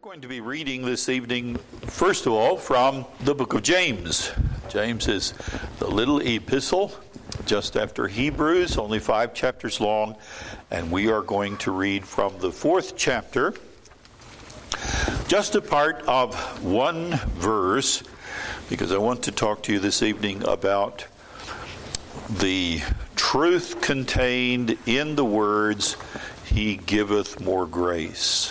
going to be reading this evening, first of all, from the book of James. James is the little epistle just after Hebrews, only 5 chapters long, and we are going to read from the 4th chapter, just a part of one verse, because I want to talk to you this evening about the truth contained in the words, "He giveth more grace."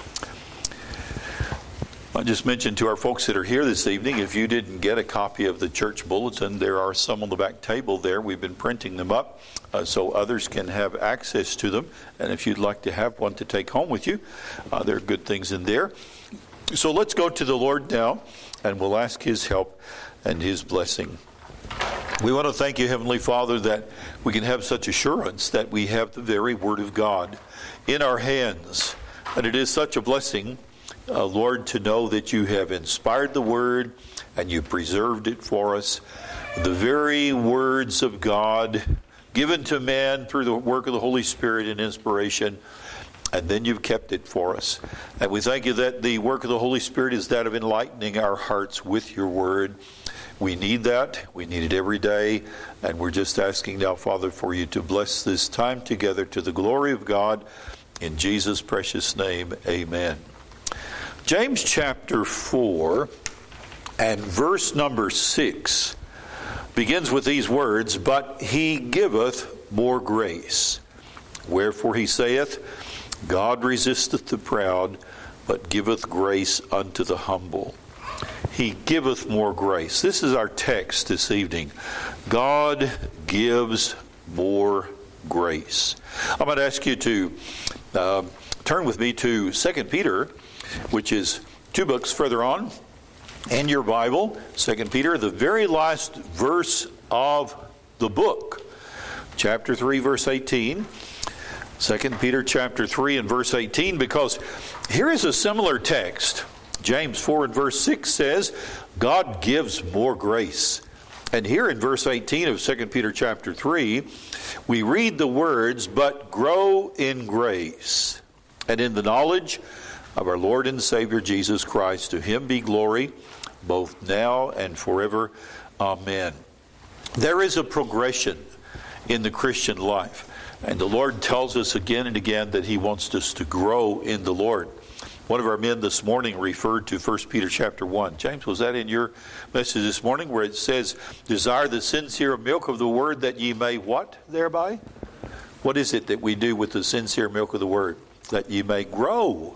I just mentioned to our folks that are here this evening, if you didn't get a copy of the church bulletin, there are some on the back table there. We've been printing them up so others can have access to them. And if you'd like to have one to take home with you, there are good things in there. So let's go to the Lord now, and we'll ask His help and His blessing. We want to thank you, Heavenly Father, that we can have such assurance that we have the very Word of God in our hands. And it is such a blessing, Lord, to know that you have inspired the Word and you preserved it for us. The very words of God given to man through the work of the Holy Spirit and inspiration, and then you've kept it for us. And we thank you that the work of the Holy Spirit is that of enlightening our hearts with your Word. We need that. We need it every day. And we're just asking now, Father, for you to bless this time together to the glory of God. In Jesus' precious name, amen. James chapter 4 and verse number 6 begins with these words, "But he giveth more grace. Wherefore he saith, God resisteth the proud, but giveth grace unto the humble." He giveth more grace. This is our text this evening. God gives more grace. I'm going to ask you to turn with me to 2 Peter, which is 2 books further on in your Bible. 2 Peter, the very last verse of the book. Chapter 3, verse 18. 2 Peter chapter 3 and verse 18, because here is a similar text. James 4 and verse 6 says, God gives more grace. And here in verse 18 of 2 Peter chapter 3, we read the words, "But grow in grace and in the knowledge of our Lord and Savior Jesus Christ. To him be glory, both now and forever. Amen." There is a progression in the Christian life. And the Lord tells us again and again that he wants us to grow in the Lord. One of our men this morning referred to 1 Peter chapter 1. James, was that in your message this morning where it says, "Desire the sincere milk of the word that ye may" what thereby? What is it that we do with the sincere milk of the word? That ye may grow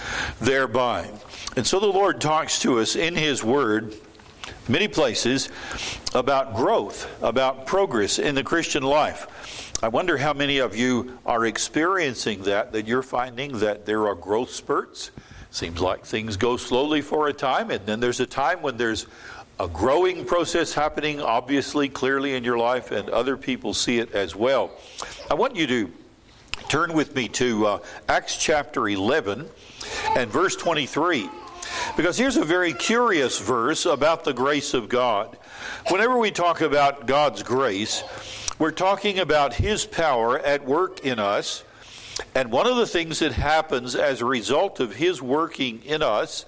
thereby. And so the Lord talks to us in his word, many places, about growth, about progress in the Christian life. I wonder how many of you are experiencing that you're finding that there are growth spurts. Seems like things go slowly for a time, and then there's a time when there's a growing process happening, obviously, clearly in your life, and other people see it as well. I want you to turn with me to Acts chapter 11 and verse 23. Because here's a very curious verse about the grace of God. Whenever we talk about God's grace, we're talking about his power at work in us. And one of the things that happens as a result of his working in us,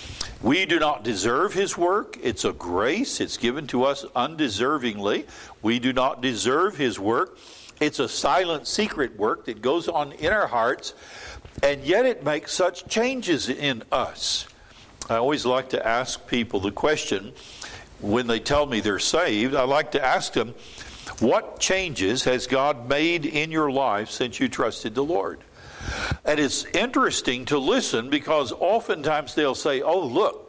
we do not deserve his work. It's a grace. It's given to us undeservingly. We do not deserve his work. It's a silent, secret work that goes on in our hearts, and yet it makes such changes in us. I always like to ask people the question, when they tell me they're saved, I like to ask them, what changes has God made in your life since you trusted the Lord? And it's interesting to listen, because oftentimes they'll say, "Oh, look,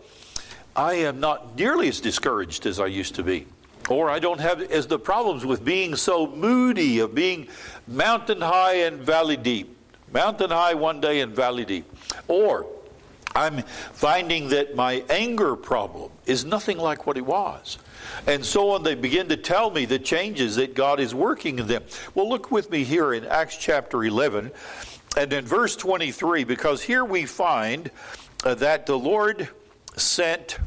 I am not nearly as discouraged as I used to be." Or I don't have as the problems with being so moody, of being mountain high and valley deep. Mountain high one day and valley deep. Or I'm finding that my anger problem is nothing like what it was. And so on, they begin to tell me the changes that God is working in them. Well, look with me here in Acts chapter 11 and in verse 23, because here we find that the Lord sent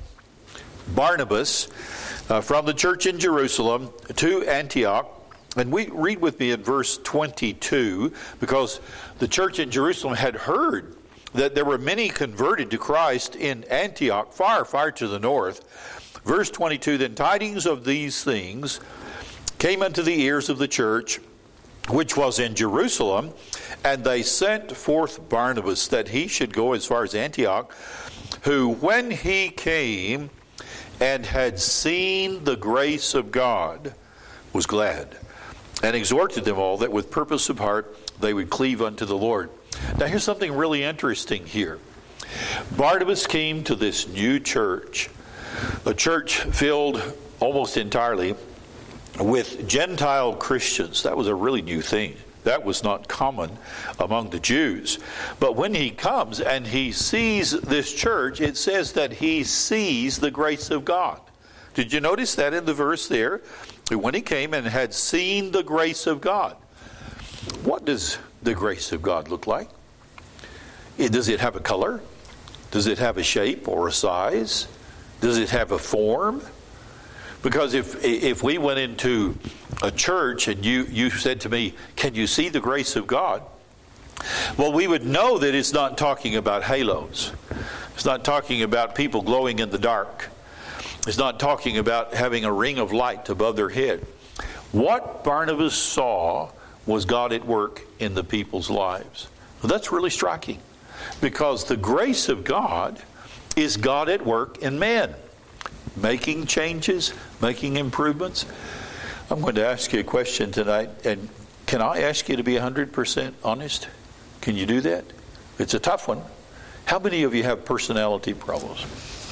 Barnabas from the church in Jerusalem to Antioch. And we read with me in verse 22, because the church in Jerusalem had heard that there were many converted to Christ in Antioch, far to the north. Verse 22, then tidings of these things came unto the ears of the church, which was in Jerusalem, and they sent forth Barnabas, that he should go as far as Antioch, who, when he came and had seen the grace of God, was glad, and exhorted them all that with purpose of heart they would cleave unto the Lord. Now here's something really interesting here. Barnabas came to this new church, a church filled almost entirely with Gentile Christians. That was a really new thing. That was not common among the Jews. But when he comes and he sees this church, it says that he sees the grace of God. Did you notice that in the verse there? When he came and had seen the grace of God. What does the grace of God look like? Does it have a color? Does it have a shape or a size? Does it have a form? Because if we went into a church and you said to me, can you see the grace of God? Well, we would know that it's not talking about halos. It's not talking about people glowing in the dark. It's not talking about having a ring of light above their head. What Barnabas saw was God at work in the people's lives. Well, that's really striking, because the grace of God is God at work in men, making changes, making improvements. I'm going to ask you a question tonight, and can I ask you to be 100% honest? Can you do that? It's a tough one. How many of you have personality problems?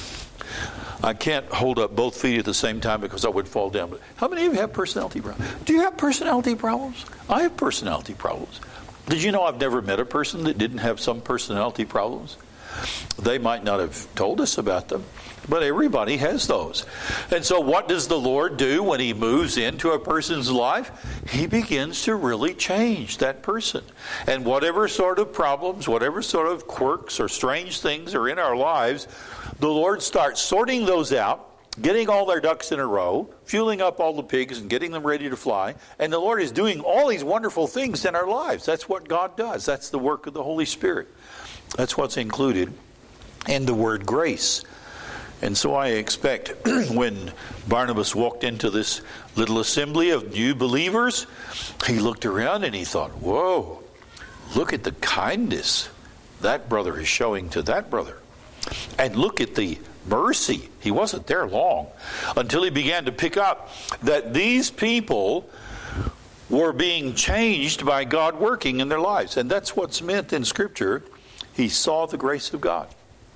I can't hold up both feet at the same time because I would fall down. But how many of you have personality problems? Do you have personality problems? I have personality problems. Did you know I've never met a person that didn't have some personality problems? They might not have told us about them, but everybody has those. And so what does the Lord do when He moves into a person's life? He begins to really change that person. And whatever sort of problems, whatever sort of quirks or strange things are in our lives, the Lord starts sorting those out, getting all their ducks in a row, fueling up all the pigs and getting them ready to fly. And the Lord is doing all these wonderful things in our lives. That's what God does. That's the work of the Holy Spirit. That's what's included in the word grace. And so I expect when Barnabas walked into this little assembly of new believers, he looked around and he thought, whoa, look at the kindness that brother is showing to that brother. And look at the mercy. He wasn't there long until he began to pick up that these people were being changed by God working in their lives. And that's what's meant in Scripture. He saw the grace of God.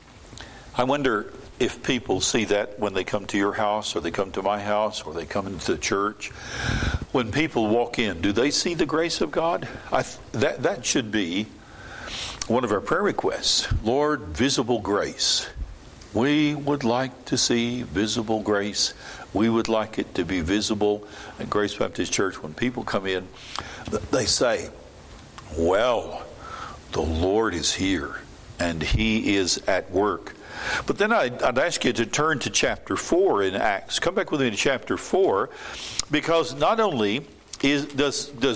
I wonder if people see that when they come to your house, or they come to my house, or they come into the church. When people walk in, do they see the grace of God? That should be one of our prayer requests. Lord, visible grace. We would like to see visible grace. We would like it to be visible at Grace Baptist Church. When people come in, they say, well, the Lord is here and He is at work. But then I'd ask you to turn to chapter 4 in Acts. Come back with me to chapter 4, because not only does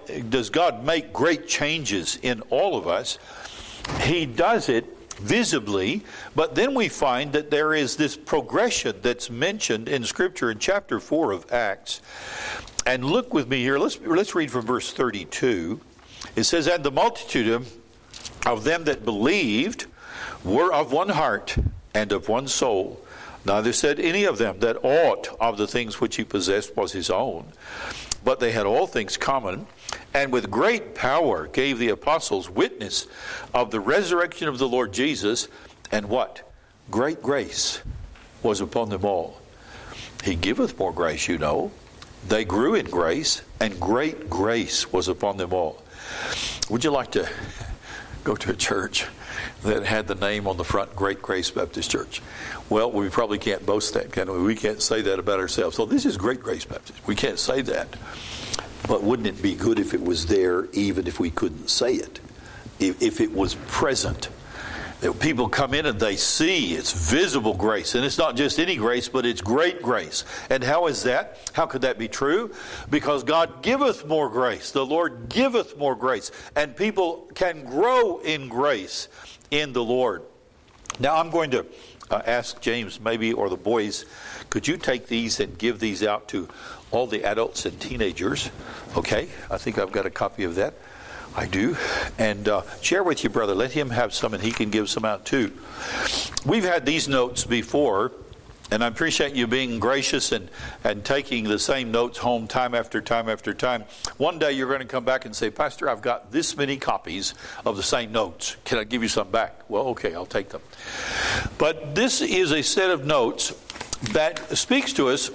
God make great changes in all of us, He does it visibly, but then we find that there is this progression that's mentioned in Scripture in chapter 4 of Acts. And look with me here. Let's read from verse 32. It says, and the multitude of them that believed were of one heart and of one soul. Neither said any of them that aught of the things which he possessed was his own, but they had all things common, and with great power gave the apostles witness of the resurrection of the Lord Jesus, and what? Great grace was upon them all. He giveth more grace, you know. They grew in grace, and great grace was upon them all. Would you like to go to a church that had the name on the front, Great Grace Baptist Church? Well, we probably can't boast that, can we? We can't say that about ourselves. So this is Great Grace Baptist. We can't say that. But wouldn't it be good if it was there, even if we couldn't say it? If it was present. People come in and they see it's visible grace. And it's not just any grace, but it's great grace. And how is that? How could that be true? Because God giveth more grace. The Lord giveth more grace. And people can grow in grace in the Lord. Now I'm going to ask James maybe, or the boys, could you take these and give these out to all the adults and teenagers? Okay, I think I've got a copy of that. I do. And share with your brother. Let him have some and he can give some out too. We've had these notes before, and I appreciate you being gracious and taking the same notes home time after time after time. One day you're going to come back and say, Pastor, I've got this many copies of the same notes. Can I give you some back? Well, okay, I'll take them. But this is a set of notes that speaks to us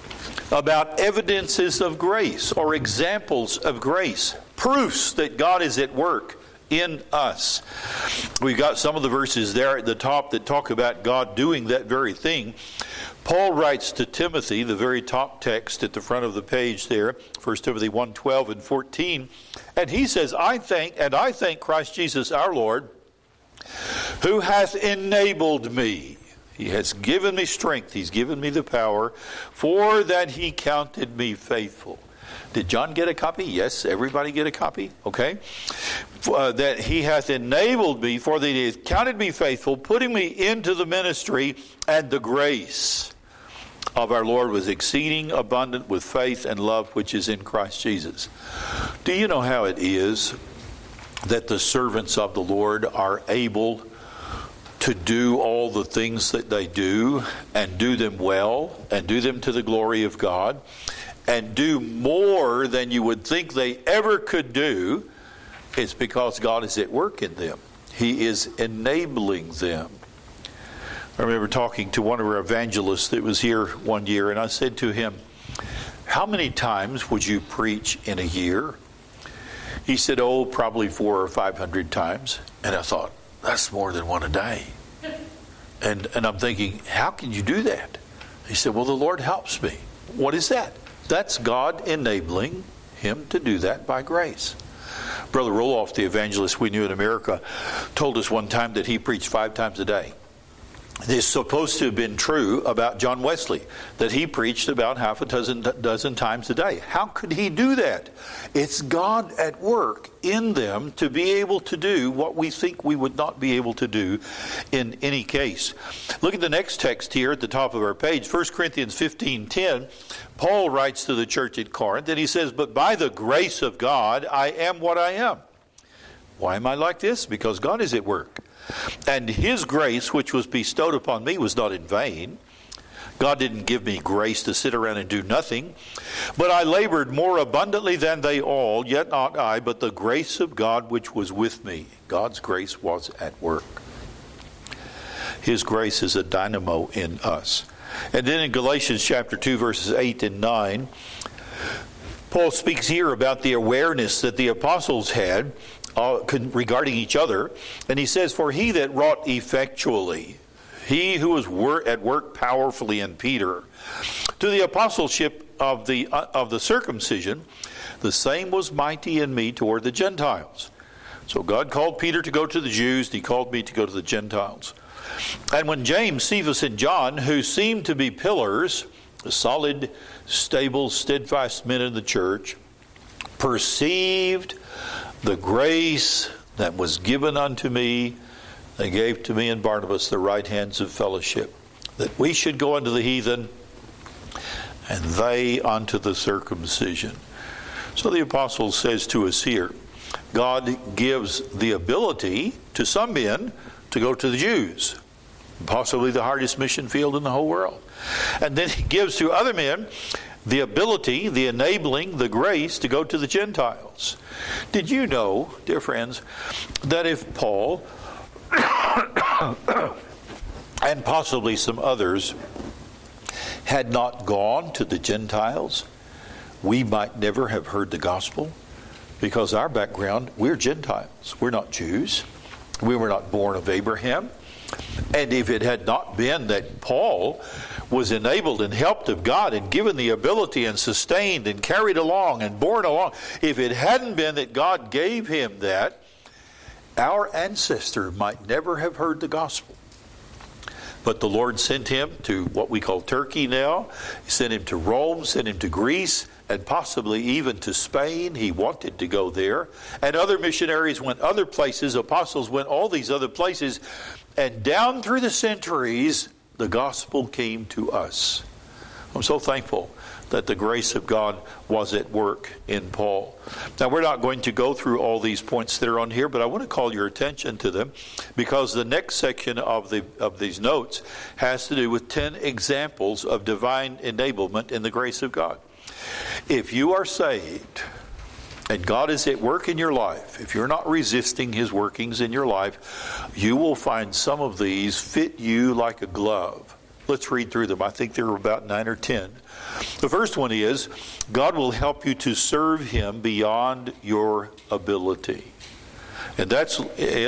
about evidences of grace or examples of grace. Proofs that God is at work in us. We've got some of the verses there at the top that talk about God doing that very thing. Paul writes to Timothy, the very top text at the front of the page there, 1 Timothy 1:12 and 14, and he says, I thank Christ Jesus our Lord, who hath enabled me. He has given me strength. He's given me the power, for that he counted me faithful. Did John get a copy? Yes, everybody get a copy? Okay. That he hath enabled me, for that he hath counted me faithful, putting me into the ministry, and the grace of our Lord was exceeding abundant with faith and love which is in Christ Jesus. Do you know how it is that the servants of the Lord are able to do all the things that they do, and do them well, and do them to the glory of God, and do more than you would think they ever could do? It's because God is at work in them. He is enabling them. I remember talking to one of our evangelists that was here one year, and I said to him, how many times would you preach in a year? He said, probably 400 or 500 times. And I thought, that's more than one a day. And I'm thinking, how can you do that? He said, well, the Lord helps me. What is that? That's God enabling him to do that by grace. Brother Roloff, the evangelist we knew in America, told us one time that he preached 5 times a day. This is supposed to have been true about John Wesley, that he preached about half a dozen times a day. How could he do that? It's God at work in them to be able to do what we think we would not be able to do in any case. Look at the next text here at the top of our page, 1 Corinthians 15:10. Paul writes to the church at Corinth, and he says, but by the grace of God, I am what I am. Why am I like this? Because God is at work. And his grace, which was bestowed upon me, was not in vain. God didn't give me grace to sit around and do nothing. But I labored more abundantly than they all, yet not I, but the grace of God which was with me. God's grace was at work. His grace is a dynamo in us. And then in Galatians chapter 2, verses 8 and 9, Paul speaks here about the awareness that the apostles had regarding each other. And he says, for he that wrought effectually, he who was at work powerfully in Peter, to the apostleship of the circumcision, the same was mighty in me toward the Gentiles. So God called Peter to go to the Jews, and he called me to go to the Gentiles. And when James, Cephas, and John, who seemed to be pillars, solid, stable, steadfast men in the church, perceived the grace that was given unto me, they gave to me and Barnabas the right hands of fellowship, that we should go unto the heathen, and they unto the circumcision. So the apostle says to us here, God gives the ability to some men to go to the Jews, possibly the hardest mission field in the whole world. And then he gives to other men the ability, the enabling, the grace to go to the Gentiles. Did you know, dear friends, that if Paul and possibly some others had not gone to the Gentiles, we might never have heard the gospel? Because our background, we're Gentiles. We're not Jews. We were not born of Abraham. And if it had not been that Paul was enabled and helped of God and given the ability and sustained and carried along and borne along, if it hadn't been that God gave him that, our ancestor might never have heard the gospel. But the Lord sent him to what we call Turkey now. He sent him to Rome, sent him to Greece, and possibly even to Spain. He wanted to go there. And other missionaries went other places. Apostles went all these other places. And down through the centuries, the gospel came to us. I'm so thankful that the grace of God was at work in Paul. Now, we're not going to go through all these points that are on here, but I want to call your attention to them because the next section of these notes has to do with 10 examples of divine enablement in the grace of God. If you are saved and God is at work in your life, if you're not resisting His workings in your life, you will find some of these fit you like a glove. Let's read through them. I think there are about 9 or 10. The first one is, God will help you to serve Him beyond your ability. And that's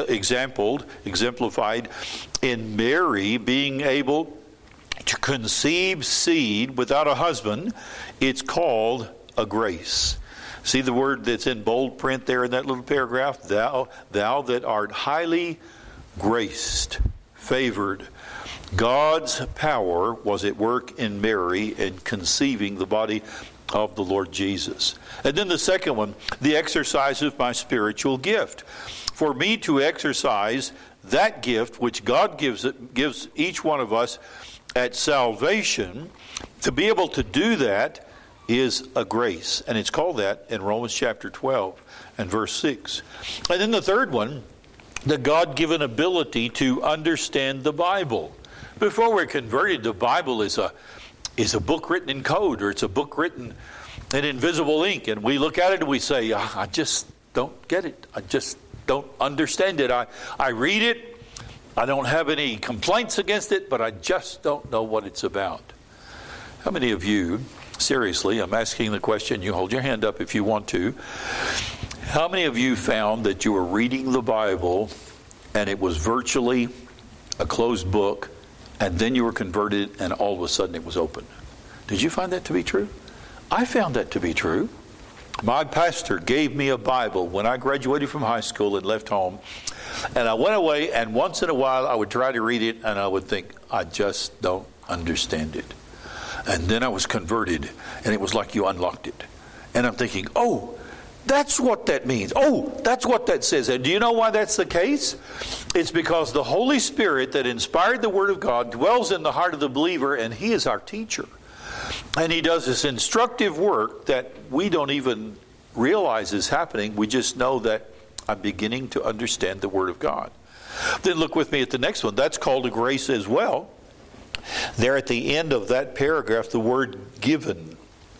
exemplified in Mary being able to conceive seed without a husband. It's called a grace. See the word that's in bold print there in that little paragraph? Thou that art highly graced, favored. God's power was at work in Mary in conceiving the body of the Lord Jesus. And then the second one, the exercise of my spiritual gift. For me to exercise that gift which God gives each one of us at salvation, to be able to do that is a grace. And it's called that in Romans chapter 12 and verse 6. And then the third one, the God-given ability to understand the Bible. Before we're converted, the Bible is a book written in code, or it's a book written in invisible ink. And we look at it and we say, I just don't get it. I just don't understand it. I read it. I don't have any complaints against it, but I just don't know what it's about. How many of you, seriously, I'm asking the question, you hold your hand up if you want to. How many of you found that you were reading the Bible and it was virtually a closed book, and then you were converted and all of a sudden it was open? Did you find that to be true? I found that to be true. My pastor gave me a Bible when I graduated from high school and left home. And I went away, and once in a while I would try to read it, and I would think, I just don't understand it. And then I was converted, and it was like you unlocked it. And I'm thinking, oh, that's what that means. Oh, that's what that says. And do you know why that's the case? It's because the Holy Spirit that inspired the Word of God dwells in the heart of the believer, and He is our teacher. And He does this instructive work that we don't even realize is happening. We just know that I'm beginning to understand the Word of God. Then look with me at the next one. That's called a grace as well. There at the end of that paragraph, the word given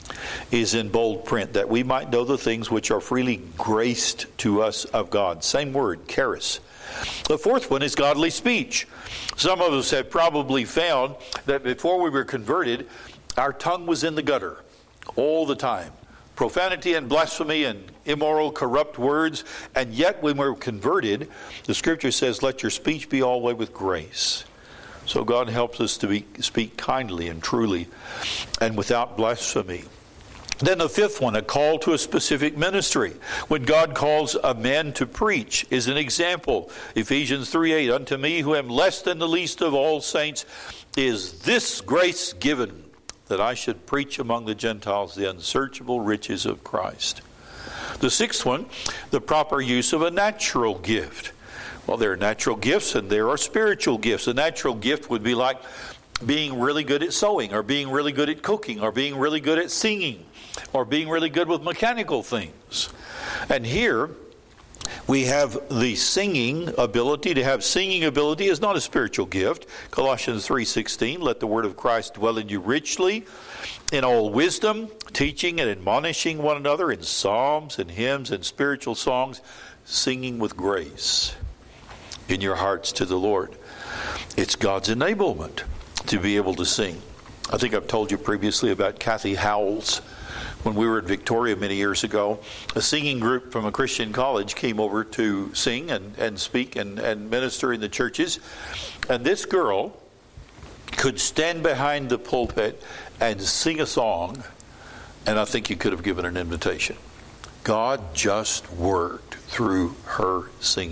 is in bold print, that we might know the things which are freely graced to us of God. Same word, charis. The fourth one is godly speech. Some of us have probably found that before we were converted, our tongue was in the gutter all the time. Profanity and blasphemy and immoral, corrupt words. And yet when we're converted, the Scripture says, let your speech be always with grace. So God helps us to speak kindly and truly and without blasphemy. Then the fifth one, a call to a specific ministry. When God calls a man to preach is an example. Ephesians 3:8, unto me who am less than the least of all saints is this grace given, that I should preach among the Gentiles the unsearchable riches of Christ. The sixth one, the proper use of a natural gift. Well, there are natural gifts and there are spiritual gifts. A natural gift would be like being really good at sewing, or being really good at cooking, or being really good at singing, or being really good with mechanical things. And here we have the singing ability. To have singing ability is not a spiritual gift. Colossians 3:16, let the word of Christ dwell in you richly in all wisdom, teaching and admonishing one another in psalms and hymns and spiritual songs, singing with grace in your hearts to the Lord. It's God's enablement to be able to sing. I think I've told you previously about Kathy Howells. When we were in Victoria many years ago, a singing group from a Christian college came over to sing and speak and minister in the churches. And this girl could stand behind the pulpit and sing a song, and I think you could have given an invitation. God just worked through her singing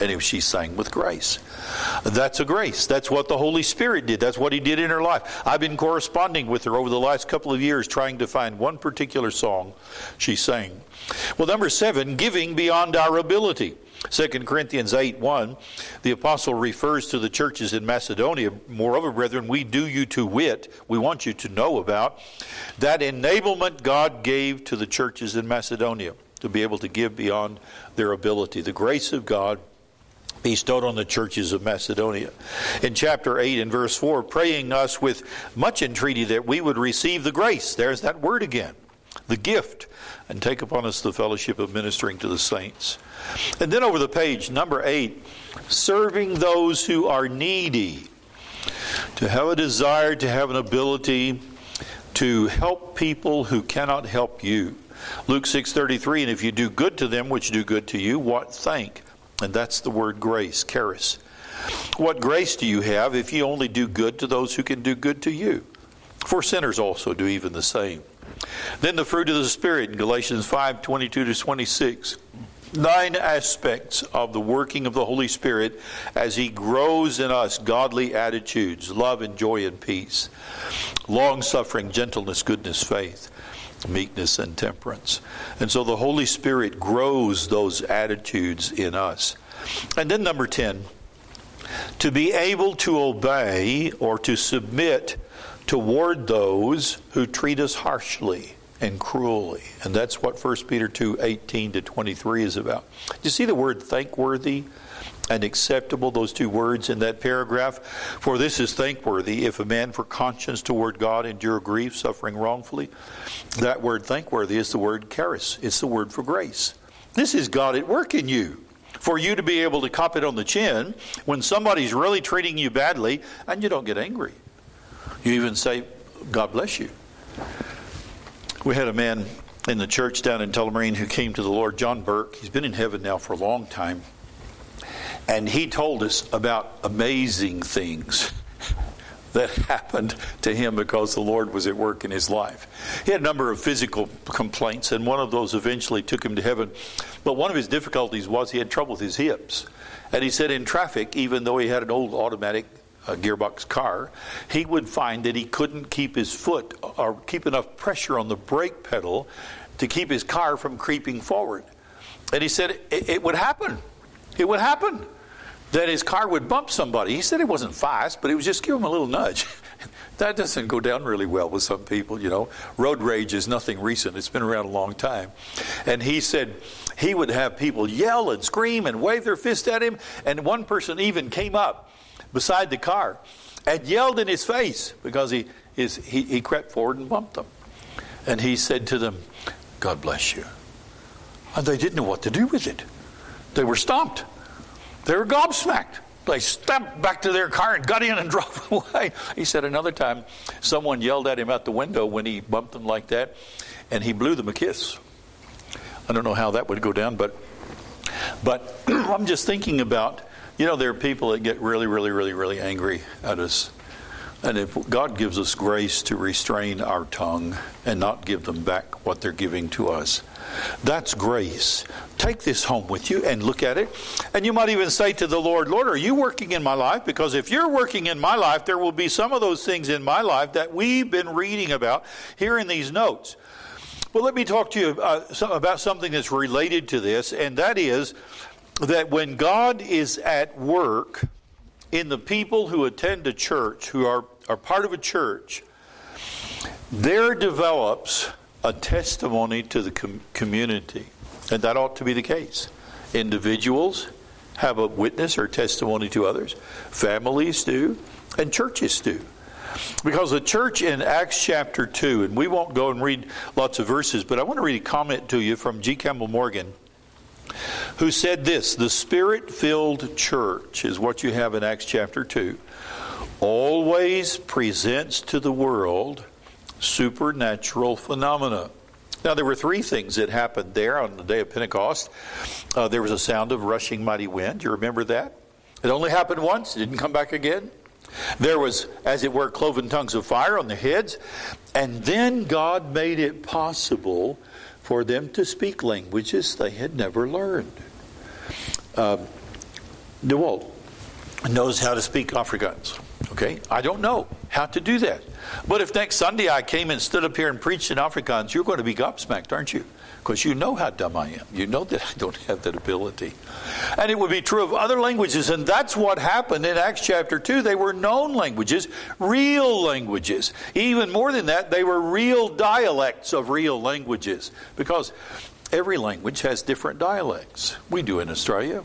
And she sang with grace. That's a grace. That's what the Holy Spirit did. That's what He did in her life. I've been corresponding with her over the last couple of years, trying to find one particular song she sang. Well, number 7, giving beyond our ability. 2 Corinthians 8:1, the apostle refers to the churches in Macedonia. Moreover, brethren, we do you to wit, we want you to know about, that enablement God gave to the churches in Macedonia to be able to give beyond their ability. The grace of God bestowed on the churches of Macedonia. In chapter 8 and verse 4, praying us with much entreaty that we would receive the grace. There's that word again. The gift. And take upon us the fellowship of ministering to the saints. And then over the page, number 8, serving those who are needy. To have a desire, to have an ability to help people who cannot help you. Luke 6:33, and if you do good to them which do good to you, what thank? And that's the word grace, charis. What grace do you have if you only do good to those who can do good to you? For sinners also do even the same. Then the fruit of the Spirit in Galatians 5:22-26. 9 aspects of the working of the Holy Spirit as He grows in us godly attitudes, love and joy and peace, long-suffering, gentleness, goodness, faith, meekness and temperance. And so the Holy Spirit grows those attitudes in us. And then number 10, to be able to obey or to submit toward those who treat us harshly and cruelly. And that's what 1 Peter 2:18-23 is about. Do you see the word thankworthy and acceptable, those two words in that paragraph? For this is thankworthy, if a man for conscience toward God endure grief, suffering wrongfully. That word thankworthy is the word charis. It's the word for grace. This is God at work in you. For you to be able to cop it on the chin when somebody's really treating you badly and you don't get angry. You even say, God bless you. We had a man in the church down in Tullamarine who came to the Lord, John Burke. He's been in heaven now for a long time. And he told us about amazing things that happened to him because the Lord was at work in his life. He had a number of physical complaints, and one of those eventually took him to heaven. But one of his difficulties was he had trouble with his hips. And he said in traffic, even though he had an old automatic gearbox car, he would find that he couldn't keep his foot or keep enough pressure on the brake pedal to keep his car from creeping forward. And he said it would happen. It would happen that his car would bump somebody. He said it wasn't fast, but it was just give him a little nudge. That doesn't go down really well with some people, you know. Road rage is nothing recent. It's been around a long time. And he said he would have people yell and scream and wave their fist at him. And one person even came up beside the car and yelled in his face because he crept forward and bumped them. And he said to them, God bless you. And they didn't know what to do with it. They were stomped. They were gobsmacked. They stepped back to their car and got in and drove away. He said another time someone yelled at him out the window when he bumped them like that, and he blew them a kiss. I don't know how that would go down, but I'm just thinking about, you know, there are people that get really, really, really, really angry at us. And if God gives us grace to restrain our tongue and not give them back what they're giving to us, that's grace. Take this home with you and look at it. And you might even say to the Lord, Lord, are you working in my life? Because if you're working in my life, there will be some of those things in my life that we've been reading about here in these notes. Well, let me talk to you about something that's related to this, and that is that when God is at work in the people who attend a church, who are part of a church, there develops a testimony to the community. And that ought to be the case. Individuals have a witness or testimony to others. Families do. And churches do. Because the church in Acts chapter 2, and we won't go and read lots of verses, but I want to read a comment to you from G. Campbell Morgan, who said this: the Spirit-filled church is what you have in Acts chapter 2, always presents to the world supernatural phenomena. Now, there were three things that happened there on the day of Pentecost. There was a sound of rushing mighty wind. You remember that? It only happened once. It didn't come back again. There was, as it were, cloven tongues of fire on their heads. And then God made it possible for them to speak languages they had never learned. DeWalt knows how to speak Afrikaans. Okay? I don't know how to do that. But if next Sunday I came and stood up here and preached in Afrikaans, you're going to be gobsmacked, aren't you? Because you know how dumb I am. You know that I don't have that ability. And it would be true of other languages. And that's what happened in Acts chapter 2. They were known languages, real languages. Even more than that, they were real dialects of real languages. Because every language has different dialects. We do in Australia.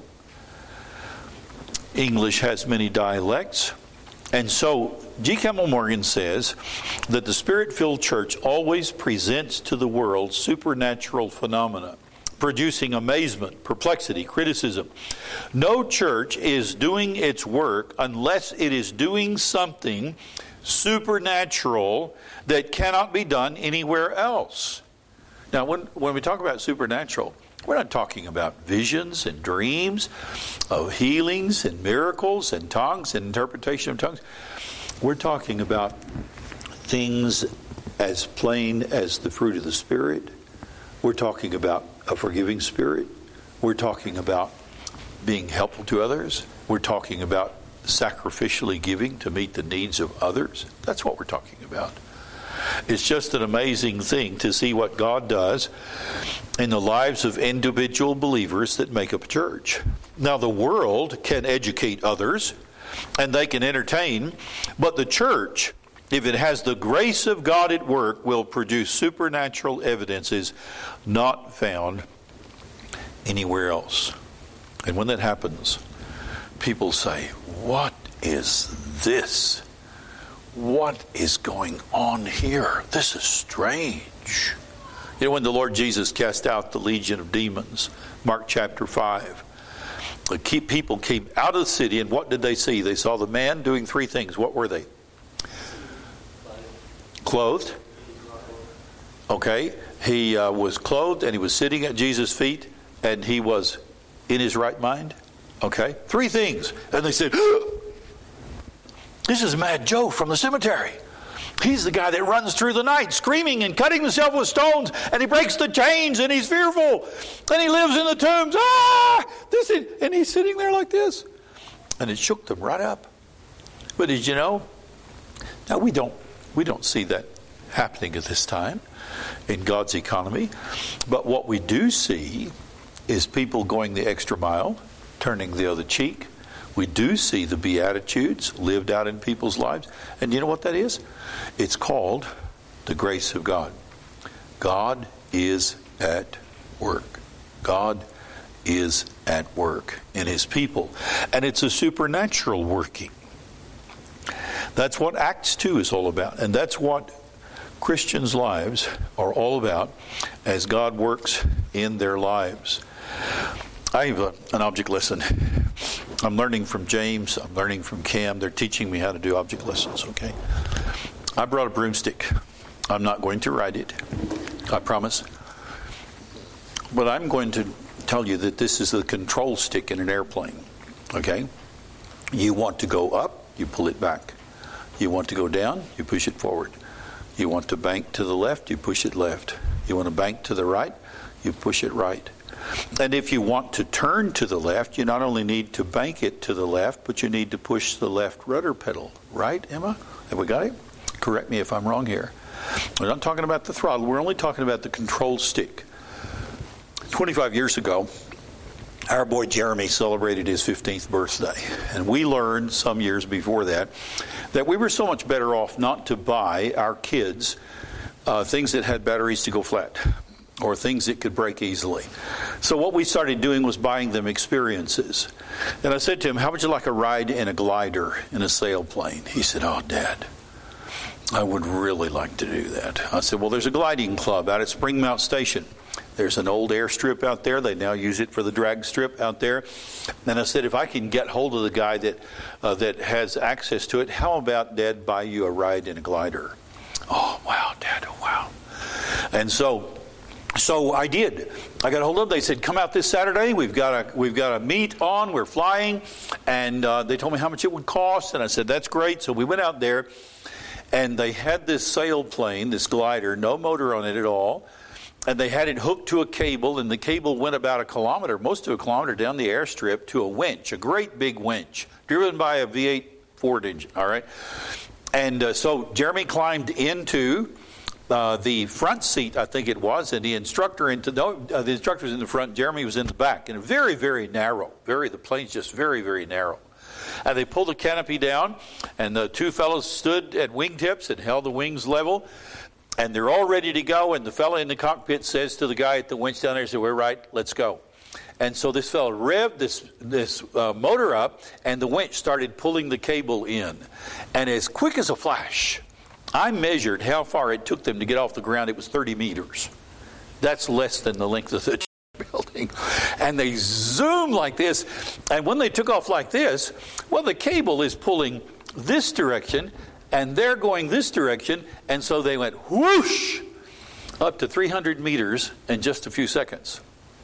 English has many dialects. And so G. Campbell Morgan says that the Spirit-filled church always presents to the world supernatural phenomena, producing amazement, perplexity, criticism. No church is doing its work unless it is doing something supernatural that cannot be done anywhere else. Now, when we talk about supernatural, we're not talking about visions and dreams of healings and miracles and tongues and interpretation of tongues. We're talking about things as plain as the fruit of the Spirit. We're talking about a forgiving spirit. We're talking about being helpful to others. We're talking about sacrificially giving to meet the needs of others. That's what we're talking about. It's just an amazing thing to see what God does in the lives of individual believers that make up a church. Now, the world can educate others and they can entertain, but the church, if it has the grace of God at work, will produce supernatural evidences not found anywhere else. And when that happens, people say, "What is this? What is going on here? This is strange." You know, when the Lord Jesus cast out the legion of demons, Mark chapter 5, the people came out of the city, and what did they see? They saw the man doing three things. What were they? Clothed. Okay. He was clothed, and he was sitting at Jesus' feet, and he was in his right mind. Okay. Three things. And they said, "This is Mad Joe from the cemetery. He's the guy that runs through the night screaming and cutting himself with stones, and he breaks the chains, and he's fearful, and he lives in the tombs. And he's sitting there like this." And it shook them right up. But did you know? Now we don't see that happening at this time in God's economy. But what we do see is people going the extra mile, turning the other cheek. We do see the Beatitudes lived out in people's lives. And you know what that is? It's called the grace of God. God is at work. God is at work in His people. And it's a supernatural working. That's what Acts 2 is all about. And that's what Christians' lives are all about as God works in their lives. I have an object lesson. I'm learning from James. I'm learning from Cam. They're teaching me how to do object lessons, okay? I brought a broomstick. I'm not going to ride it, I promise. But I'm going to tell you that this is the control stick in an airplane, okay? You want to go up, you pull it back. You want to go down, you push it forward. You want to bank to the left, you push it left. You want to bank to the right, you push it right. And if you want to turn to the left, you not only need to bank it to the left, but you need to push the left rudder pedal. Right, Emma? Have we got it? Correct me if I'm wrong here. We're not talking about the throttle. We're only talking about the control stick. 25 years ago, our boy Jeremy celebrated his 15th birthday. And we learned some years before that we were so much better off not to buy our kids things that had batteries to go flat, or things that could break easily. So what we started doing was buying them experiences. And I said to him, "How would you like a ride in a glider in a sailplane?" He said, "Oh, Dad, I would really like to do that." I said, "Well, there's a gliding club out at Spring Mount Station. There's an old airstrip out there. They now use it for the drag strip out there." And I said, "If I can get hold of the guy that has access to it, how about Dad buy you a ride in a glider?" "Oh, wow, Dad, oh, wow." And so I did. I got a hold of them. They said, "Come out this Saturday. We've got a meet on. We're flying." And they told me how much it would cost. And I said, "That's great." So we went out there, and they had this sailplane, this glider, no motor on it at all. and they had it hooked to a cable, and the cable went about most of a kilometer down the airstrip to a winch, a great big winch, driven by a V8 Ford engine, all right? And so Jeremy climbed into the front seat, I think it was, and the instructor the instructor was in the front, Jeremy was in the back, and very, very narrow, the plane's just very, very narrow. And they pulled the canopy down, and the two fellows stood at wingtips and held the wings level, and they're all ready to go, and the fellow in the cockpit says to the guy at the winch down there, "We're right, let's go." And so this fellow revved this motor up, and the winch started pulling the cable in. And as quick as a flash, I measured how far it took them to get off the ground. It was 30 meters. That's less than the length of the building. And they zoomed like this. And when they took off like this, well, the cable is pulling this direction, and they're going this direction. And so they went whoosh up to 300 meters in just a few seconds.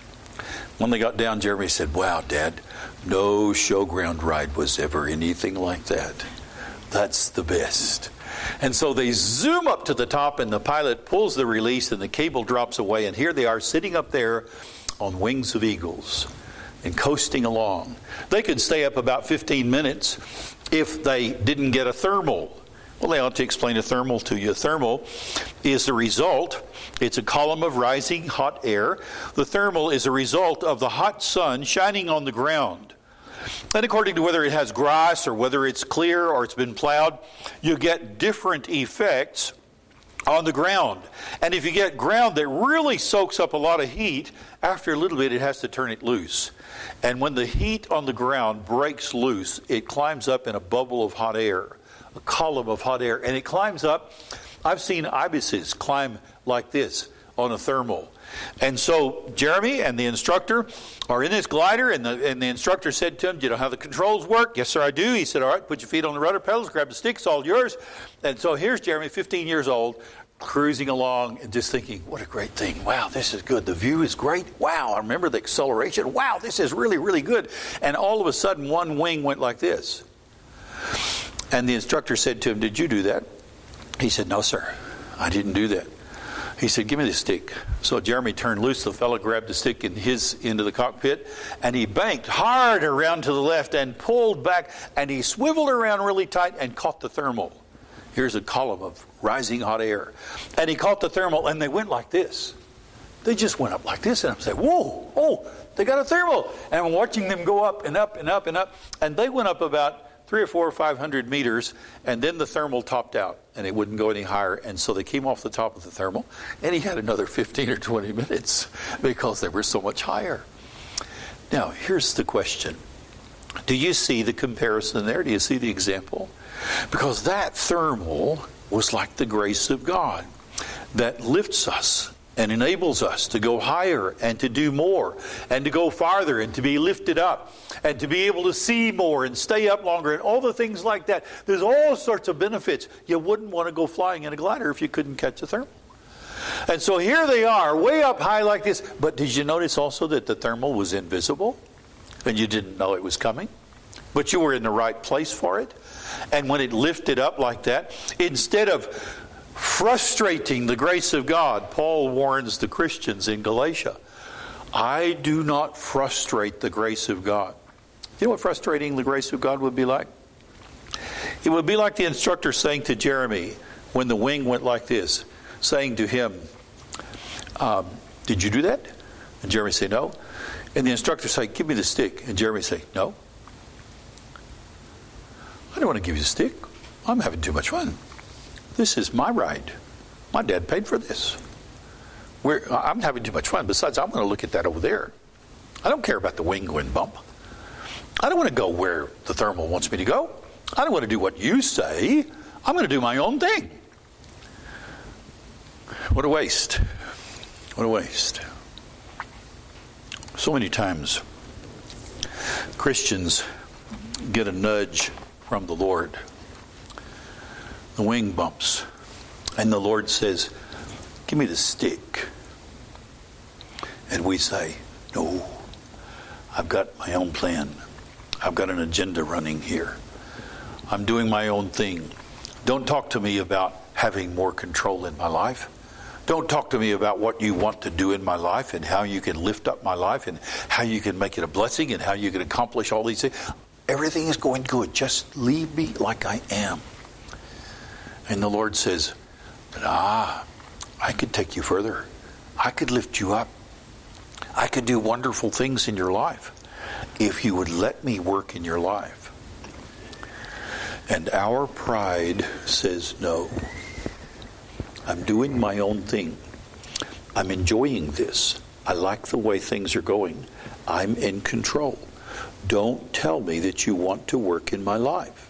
When they got down, Jeremy said, "Wow, Dad, no showground ride was ever anything like that. That's the best." And so they zoom up to the top, and the pilot pulls the release, and the cable drops away. And here they are sitting up there on wings of eagles and coasting along. They could stay up about 15 minutes if they didn't get a thermal. Well, they ought to explain a thermal to you. A thermal is the result. It's a column of rising hot air. The thermal is a result of the hot sun shining on the ground. And according to whether it has grass or whether it's clear or it's been plowed, you get different effects on the ground. And if you get ground that really soaks up a lot of heat, after a little bit it has to turn it loose. And when the heat on the ground breaks loose, it climbs up in a bubble of hot air, a column of hot air, and it climbs up. I've seen ibises climb like this on a thermal. And so Jeremy and the instructor are in this glider, and the instructor said to him, "Do you know how the controls work?" "Yes, sir, I do." He said, "All right, put your feet on the rudder pedals, grab the sticks, all yours." And so here's Jeremy, 15 years old, cruising along and just thinking, what a great thing. Wow, this is good. The view is great. Wow, I remember the acceleration. Wow, this is really, really good. And all of a sudden, one wing went like this. And the instructor said to him, "Did you do that?" He said, "No, sir, I didn't do that." He said, "Give me the stick." So Jeremy turned loose. The fellow grabbed the stick in his end of the cockpit, and he banked hard around to the left and pulled back, and he swiveled around really tight and caught the thermal. Here's a column of rising hot air. And he caught the thermal, and they went like this. They just went up like this, and I'm saying, "Whoa, oh, they got a thermal." And I'm watching them go up and up and up and up, and they went up about 300 or 400 or 500 meters, and then the thermal topped out, and it wouldn't go any higher. And so they came off the top of the thermal, and he had another 15 or 20 minutes because they were so much higher. Now, here's the question. Do you see the comparison there? Do you see the example? Because that thermal was like the grace of God that lifts us and enables us to go higher and to do more and to go farther and to be lifted up and to be able to see more and stay up longer and all the things like that. There's all sorts of benefits. You wouldn't want to go flying in a glider if you couldn't catch a thermal. And so here they are, way up high like this. But did you notice also that the thermal was invisible and you didn't know it was coming? But you were in the right place for it. And when it lifted up like that, instead of frustrating the grace of God, Paul warns the Christians in Galatia, "I do not frustrate the grace of God." You know what frustrating the grace of God would be like? It would be like the instructor saying to Jeremy, when the wing went like this, saying to him, "Did you do that?" And Jeremy say, "No." And the instructor say, "Give me the stick." And Jeremy say, "No. I don't want to give you the stick. I'm having too much fun. This is my ride. My dad paid for this. I'm having too much fun. Besides, I'm going to look at that over there. I don't care about the wing going bump. I don't want to go where the thermal wants me to go. I don't want to do what you say. I'm going to do my own thing." What a waste. What a waste. So many times Christians get a nudge from the Lord. The wing bumps. And the Lord says, "Give me the stick." And we say, "No, I've got my own plan. I've got an agenda running here. I'm doing my own thing. Don't talk to me about having more control in my life. Don't talk to me about what you want to do in my life and how you can lift up my life and how you can make it a blessing and how you can accomplish all these things. Everything is going good. Just leave me like I am. And the Lord says, but I could take you further. I could lift you up. I could do wonderful things in your life if you would let me work in your life. And our pride says no. I'm doing my own thing. I'm enjoying this. I like the way things are going. I'm in control. Don't tell me that you want to work in my life.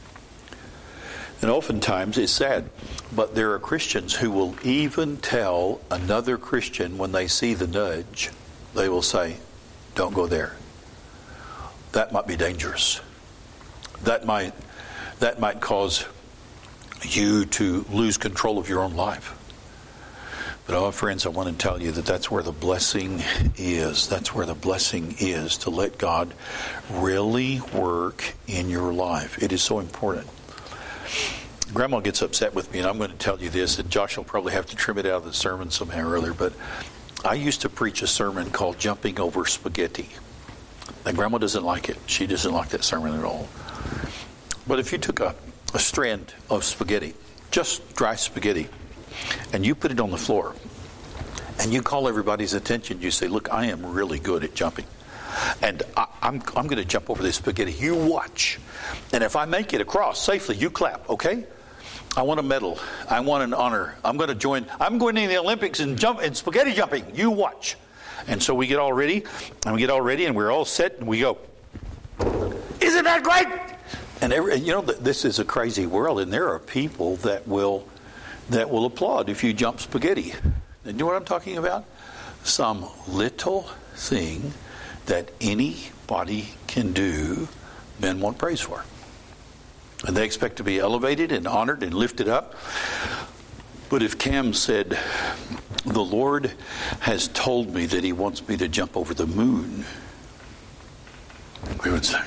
And oftentimes, it's sad, but there are Christians who will even tell another Christian when they see the nudge, they will say, don't go there. That might be dangerous. That might cause you to lose control of your own life. But friends, I want to tell you that that's where the blessing is. That's where the blessing is, to let God really work in your life. It is so important. Grandma gets upset with me, and I'm going to tell you this, and Josh will probably have to trim it out of the sermon somehow or other, but I used to preach a sermon called Jumping Over Spaghetti. And Grandma doesn't like it. She doesn't like that sermon at all. But if you took a strand of spaghetti, just dry spaghetti, and you put it on the floor, and you call everybody's attention, you say, look, I am really good at jumping. And I'm going to jump over this spaghetti. You watch. And if I make it across safely, you clap, okay? I want a medal. I want an honor. I'm going to the Olympics and jump in spaghetti jumping. You watch. And so we get all ready, and we're all set, and we go, isn't that great? And this is a crazy world, and there are people that will applaud if you jump spaghetti. And you know what I'm talking about? Some little thing that anybody can do, men want praise for. And they expect to be elevated and honored and lifted up. But if Cam said, the Lord has told me that he wants me to jump over the moon, we would say,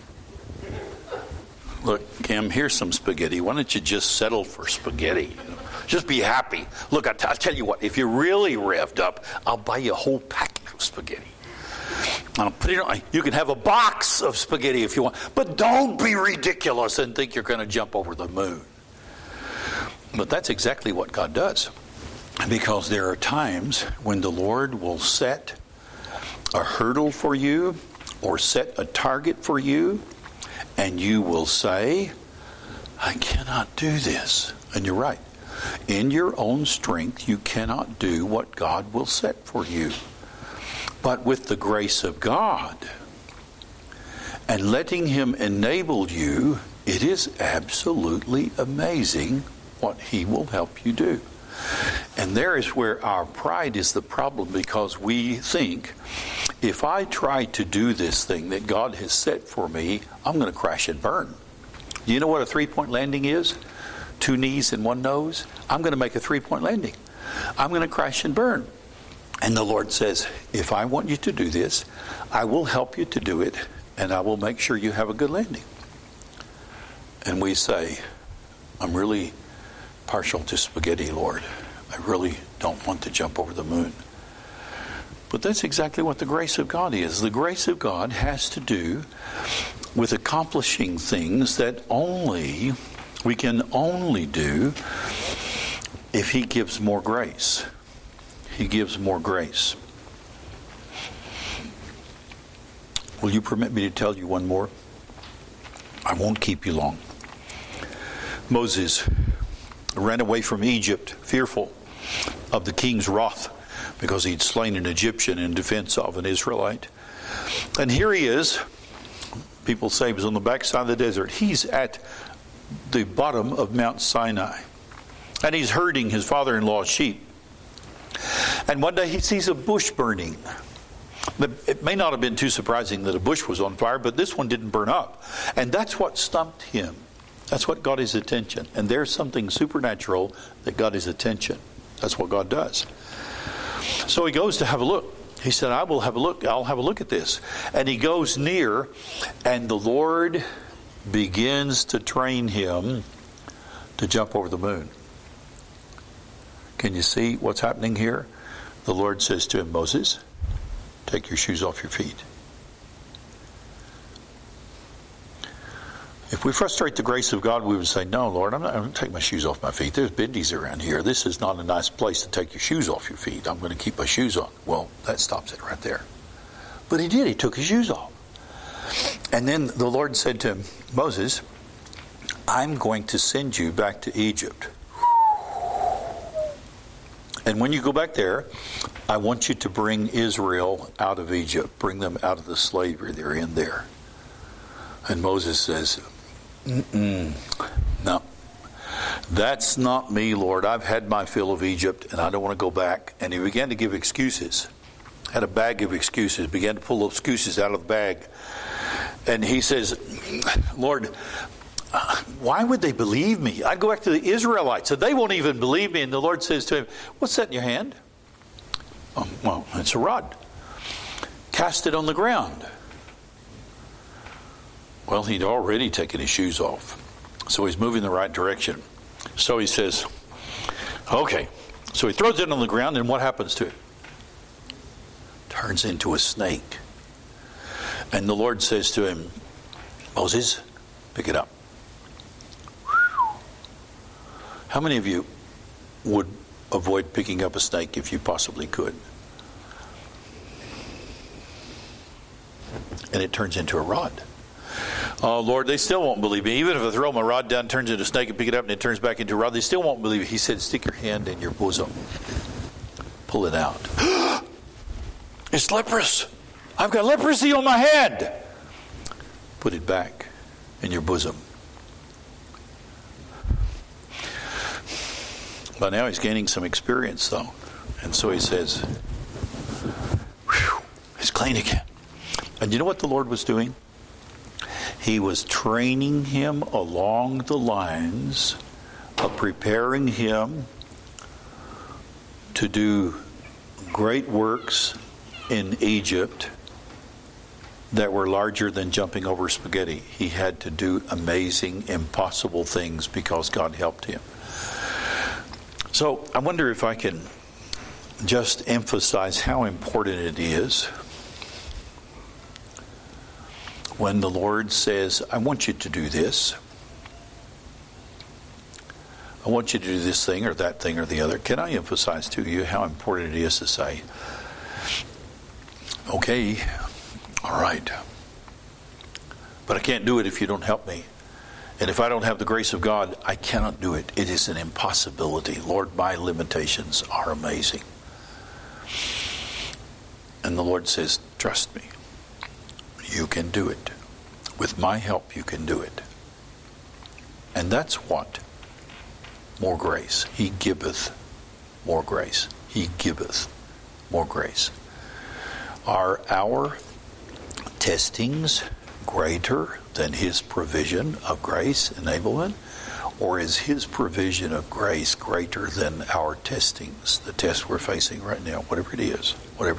look, Cam, here's some spaghetti. Why don't you just settle for spaghetti? Just be happy. Look, I'll tell you what, if you're really revved up, I'll buy you a whole packet of spaghetti. I'll put it on. You can have a box of spaghetti if you want, but don't be ridiculous and think you're going to jump over the moon. But that's exactly what God does. Because there are times when the Lord will set a hurdle for you or set a target for you, and you will say, I cannot do this. And you're right. In your own strength, you cannot do what God will set for you. But with the grace of God and letting him enable you, it is absolutely amazing what he will help you do. And there is where our pride is the problem, because we think, if I try to do this thing that God has set for me, I'm going to crash and burn. Do you know what a 3-point landing is? 2 knees and 1 nose. I'm going to make a 3-point landing. I'm going to crash and burn. And the Lord says, if I want you to do this, I will help you to do it, and I will make sure you have a good landing. And we say, I'm really partial to spaghetti, Lord. I really don't want to jump over the moon. But that's exactly what the grace of God is. The grace of God has to do with accomplishing things that we can only do if he gives more grace. He gives more grace. Will you permit me to tell you one more? I won't keep you long. Moses ran away from Egypt, fearful of the king's wrath, because he'd slain an Egyptian in defense of an Israelite. And here he is. People say he was on the backside of the desert. He's at the bottom of Mount Sinai. And he's herding his father-in-law's sheep. And one day he sees a bush burning. It may not have been too surprising that a bush was on fire, but this one didn't burn up. And that's what stumped him. That's what got his attention. And there's something supernatural that got his attention. That's what God does. So he goes to have a look. He said, I will have a look. I'll have a look at this. And he goes near, and the Lord begins to train him to jump over the moon. Can you see what's happening here? The Lord says to him, Moses, take your shoes off your feet. If we frustrate the grace of God, we would say, no, Lord, I'm going to take my shoes off my feet. There's biddies around here. This is not a nice place to take your shoes off your feet. I'm going to keep my shoes on. Well, that stops it right there. But he did. He took his shoes off. And then the Lord said to him, Moses, I'm going to send you back to Egypt. And when you go back there, I want you to bring Israel out of Egypt. Bring them out of the slavery they're in there. And Moses says, no, that's not me, Lord. I've had my fill of Egypt and I don't want to go back. And he began to give excuses. Had a bag of excuses. Began to pull excuses out of the bag. And he says, Lord, why would they believe me? I'd go back to the Israelites, so they won't even believe me. And the Lord says to him, what's that in your hand? Well, it's a rod. Cast it on the ground. Well, he'd already taken his shoes off. So he's moving the right direction. So he says, okay. So he throws it on the ground, and what happens to it? Turns into a snake. And the Lord says to him, Moses, pick it up. How many of you would avoid picking up a snake if you possibly could? And it turns into a rod. Oh, Lord, they still won't believe me. Even if I throw my rod down, turns into a snake, and pick it up, and it turns back into a rod, they still won't believe it. He said, stick your hand in your bosom. Pull it out. It's leprous. I've got leprosy on my hand. Put it back in your bosom. But now he's gaining some experience, though. And so he says, whew, it's clean again. And you know what the Lord was doing? He was training him along the lines of preparing him to do great works in Egypt that were larger than jumping over spaghetti. He had to do amazing, impossible things because God helped him. So I wonder if I can just emphasize how important it is when the Lord says, I want you to do this. I want you to do this thing or that thing or the other. Can I emphasize to you how important it is to say, okay, all right, but I can't do it if you don't help me. And if I don't have the grace of God, I cannot do it. It is an impossibility. Lord, my limitations are amazing. And the Lord says, trust me. You can do it. With my help, you can do it. And that's what? More grace. He giveth more grace. He giveth more grace. Are our testings greater than his provision of grace, enablement? Or is his provision of grace greater than our testings, the test we're facing right now, whatever it is?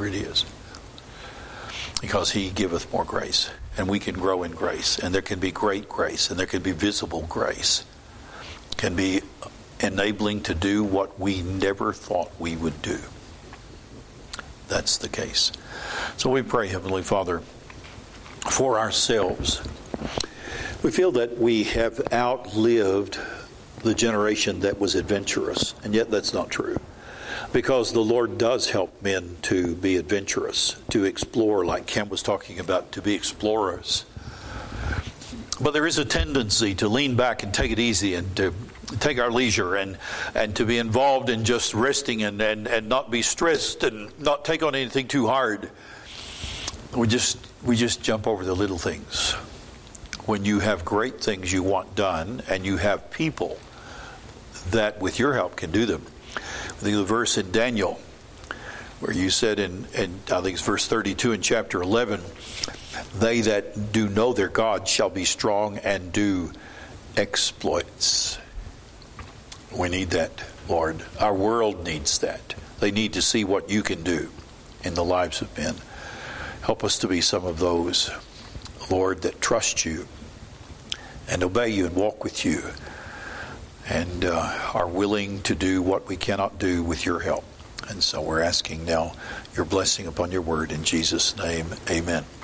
Because he giveth more grace, and we can grow in grace, and there can be great grace, and there can be visible grace, can be enabling to do what we never thought we would do. That's the case. So we pray, Heavenly Father, for ourselves. We feel that we have outlived the generation that was adventurous, and yet that's not true. Because the Lord does help men to be adventurous, to explore, like Ken was talking about, to be explorers. But there is a tendency to lean back and take it easy and to take our leisure and to be involved in just resting and not be stressed and not take on anything too hard. We just jump over the little things. When you have great things you want done and you have people that with your help can do them. I think the verse in Daniel where you said in I think it's verse 32 in chapter 11, they that do know their God shall be strong and do exploits. We need that, Lord. Our world needs that. They need to see what you can do in the lives of men. Help us to be some of those, Lord, that trust you and obey you and walk with you and are willing to do what we cannot do with your help. And so we're asking now your blessing upon your word in Jesus' name. Amen.